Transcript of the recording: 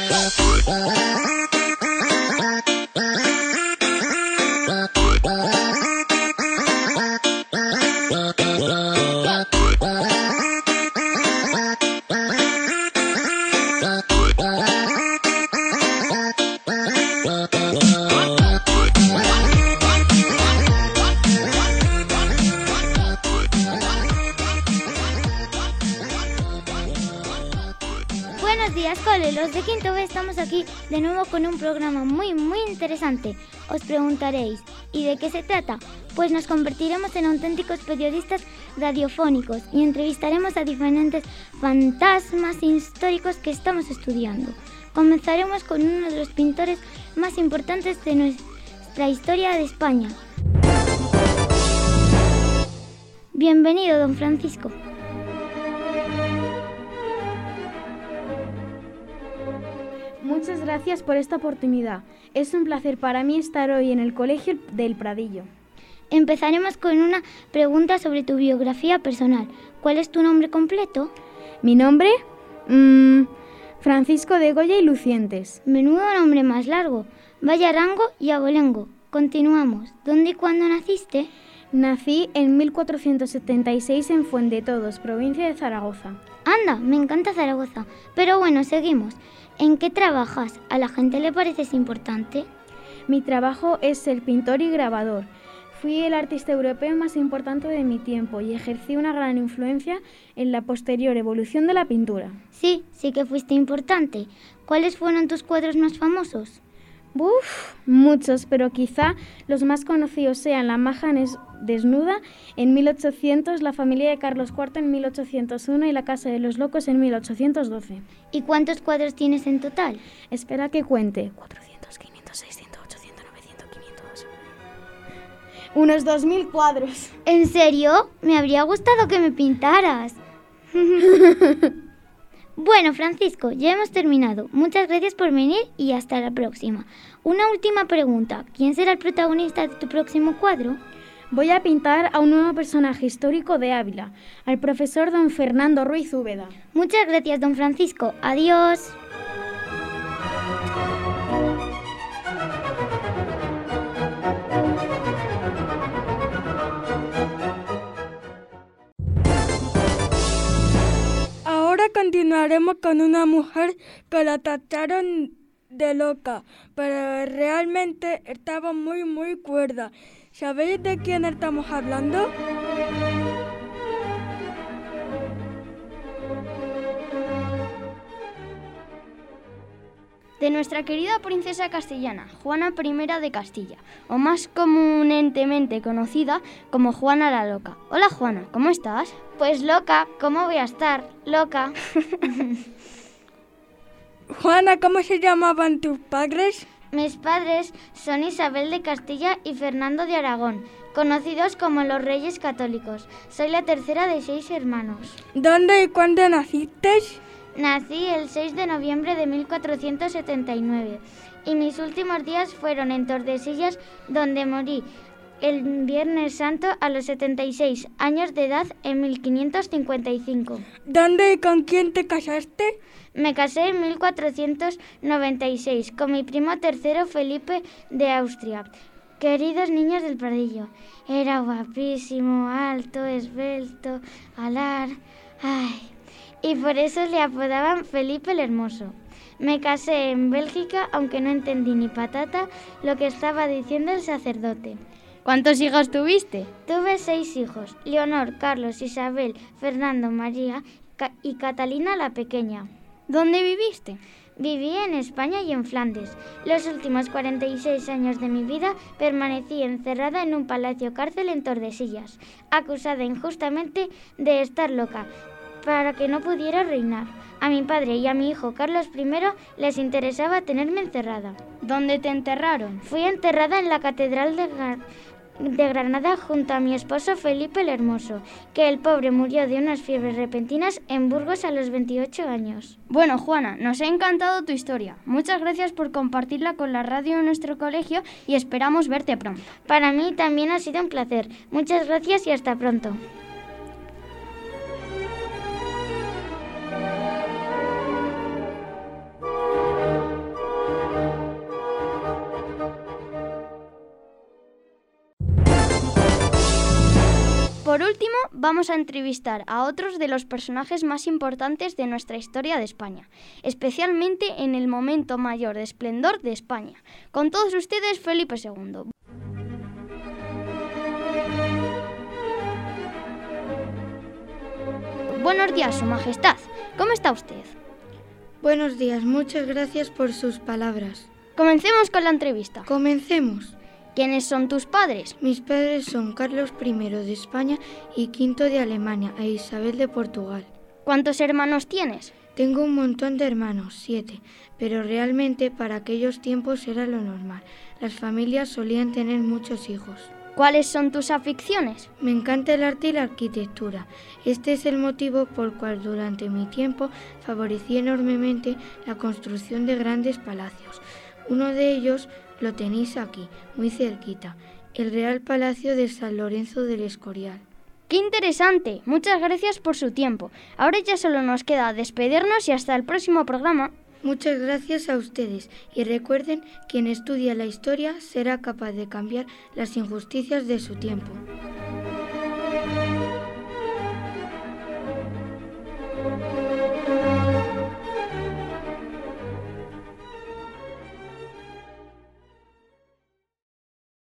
Buenos días, cole. Los de Quinto B estamos aquí de nuevo con un programa muy interesante. Os preguntaréis, ¿y de qué se trata? Pues nos convertiremos en auténticos periodistas radiofónicos y entrevistaremos a diferentes fantasmas históricos que estamos estudiando. Comenzaremos con uno de los pintores más importantes de nuestra historia de España. Bienvenido, don Francisco. Muchas gracias por esta oportunidad. Es un placer para mí estar hoy en el Colegio del Pradillo. Empezaremos con una pregunta sobre tu biografía personal. ¿Cuál es tu nombre completo? ¿Mi nombre? Francisco de Goya y Lucientes. Menudo nombre más largo. Vaya rango y abolengo. Continuamos. ¿Dónde y cuándo naciste? Nací en 1476 en Fuendetodos, provincia de Zaragoza. Anda, me encanta Zaragoza. Pero bueno, seguimos. ¿En qué trabajas? ¿A la gente le pareces importante? Mi trabajo es ser pintor y grabador. Fui el artista europeo más importante de mi tiempo y ejercí una gran influencia en la posterior evolución de la pintura. Sí que fuiste importante. ¿Cuáles fueron tus cuadros más famosos? Muchos, pero quizá los más conocidos sean La maja desnuda en 1800, La familia de Carlos IV en 1801 y La casa de los locos en 1812. ¿Y cuántos cuadros tienes en total? Espera que cuente. 400, 500, 600, 800, 900, 500... Unos 2000 cuadros. ¿En serio? Me habría gustado que me pintaras. Bueno, Francisco, ya hemos terminado. Muchas gracias por venir y hasta la próxima. Una última pregunta. ¿Quién será el protagonista de tu próximo cuadro? Voy a pintar a un nuevo personaje histórico de Ávila, al profesor don Fernando Ruiz Úbeda. Muchas gracias, don Francisco. Adiós. Continuaremos con una mujer que la tacharon de loca, pero realmente estaba muy cuerda. ¿Sabéis de quién estamos hablando? De nuestra querida princesa castellana, Juana I de Castilla, o más comúnmente conocida como Juana la Loca. Hola Juana, ¿cómo estás? Pues loca, ¿cómo voy a estar? Loca. Juana, ¿cómo se llamaban tus padres? Mis padres son Isabel de Castilla y Fernando de Aragón, conocidos como los Reyes Católicos. Soy la tercera de 6 hermanos. ¿Dónde y cuándo naciste? Nací el 6 de noviembre de 1479 y mis últimos días fueron en Tordesillas, donde morí el Viernes Santo a los 76 años de edad en 1555. ¿Dónde y con quién te casaste? Me casé en 1496 con mi primo tercero Felipe de Austria. Queridos niños del Pradillo, era guapísimo, alto, esbelto, alar... ¡Ay! Y por eso le apodaban Felipe el Hermoso. Me casé en Bélgica, aunque no entendí ni patata lo que estaba diciendo el sacerdote. ¿Cuántos hijos tuviste? Tuve 6 hijos, Leonor, Carlos, Isabel, Fernando, María y Catalina la pequeña. ¿Dónde viviste? Viví en España y en Flandes. Los últimos 46 años de mi vida permanecí encerrada en un palacio cárcel en Tordesillas, acusada injustamente de estar loca, para que no pudiera reinar. A mi padre y a mi hijo Carlos I les interesaba tenerme encerrada. ¿Dónde te enterraron? Fui enterrada en la Catedral de Granada junto a mi esposo Felipe el Hermoso, que el pobre murió de unas fiebres repentinas en Burgos a los 28 años. Bueno, Juana, nos ha encantado tu historia. Muchas gracias por compartirla con la radio de nuestro colegio y esperamos verte pronto. Para mí también ha sido un placer. Muchas gracias y hasta pronto. vamos a entrevistar a otros de los personajes más importantes de nuestra historia de España, especialmente en el momento mayor de esplendor de España. Con todos ustedes, Felipe II. Buenos días, Su Majestad. ¿Cómo está usted? Buenos días, muchas gracias por sus palabras. Comencemos con la entrevista. Comencemos. ¿Quiénes son tus padres? Mis padres son Carlos I de España y V de Alemania e Isabel de Portugal. ¿Cuántos hermanos tienes? Tengo un montón de hermanos, 7, pero realmente para aquellos tiempos era lo normal. Las familias solían tener muchos hijos. ¿Cuáles son tus aficiones? Me encanta el arte y la arquitectura. Este es el motivo por el cual durante mi tiempo favorecí enormemente la construcción de grandes palacios. Uno de ellos lo tenéis aquí, muy cerquita, el Real Palacio de San Lorenzo del Escorial. ¡Qué interesante! Muchas gracias por su tiempo. Ahora ya solo nos queda despedirnos y hasta el próximo programa. Muchas gracias a ustedes y recuerden, quien estudia la historia será capaz de cambiar las injusticias de su tiempo.